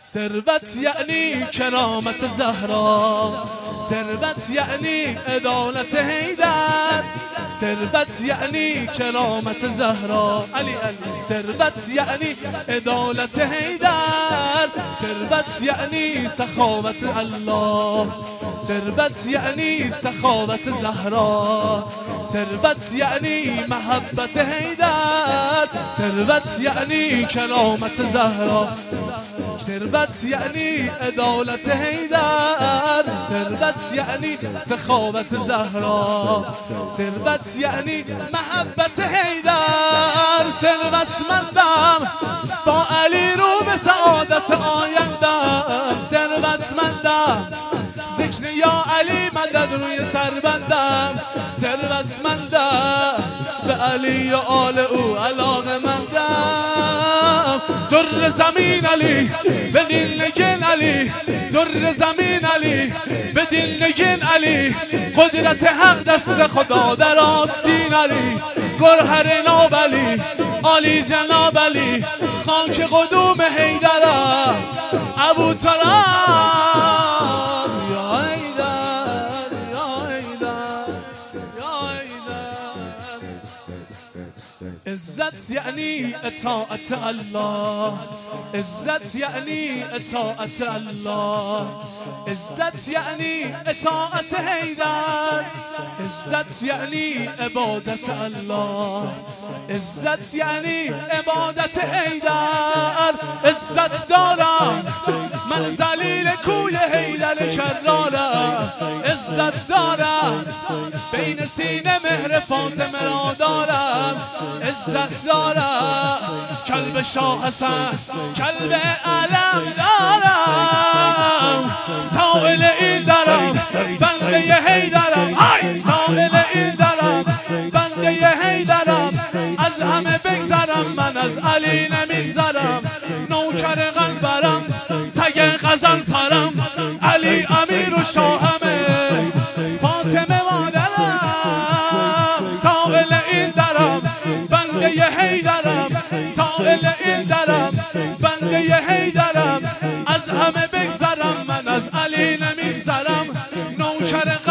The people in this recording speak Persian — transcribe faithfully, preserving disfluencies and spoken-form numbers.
ثروت یعنی کرامت زهرا، ثروت یعنی عدالت حیدر، ثروت یعنی کرامت زهرا علی علی، ثروت یعنی عدالت حیدر، ثروت یعنی سخاوت الله، ثروت یعنی سخاوت زهرا، ثروت یعنی محبت حیدر، ثروت یعنی کرامت زهرا، ثروت یعنی عدالت حیدر، ثروت یعنی سخاوت زهرا، ثروت یعنی محبت حیدر، ثروتمندم با علی رو به سعادت آیندم، ثروتمندم ذکر یا علی مدد روی سربندم، ثروتمندم به علی و آل او علاقه‌مندم، در زمین علی به دین نگین علی، در زمین علی به دین نگین علی، قدرت حق دست خدا در آستین علی، گرهر ناب علی عالی جناب علی، خاک قدوم حیدرم ابو طالب یا حیدر یا حیدر یا حیدر. عزت یعنی اطاعت الله، عزت یعنی اطاعت الله، عزت یعنی اطاعت حیدر، عزت یعنی عبادت الله، عزت یعنی عبادت حیدر. عزت دارم من ذلیل کوی حیدر کرارم، عزت دارم بین سینه مهر فاطمه را دارم، عزت دارم کلب شاه حسن کلب علم دارم، سائل این دارم بنده حیدرم، های سائل این دارم بنده حیدرم، از همه بگذرم من از علی نمیگذرم، نوکر قلبرم سگ غزل فرم، علی امیر و شاهمه فاطمه مادرم، سائل این درم بنده حیدرم، سائل این درم بنده حیدرم، از همه بگذرم من از علی نمیگذرم، نوکر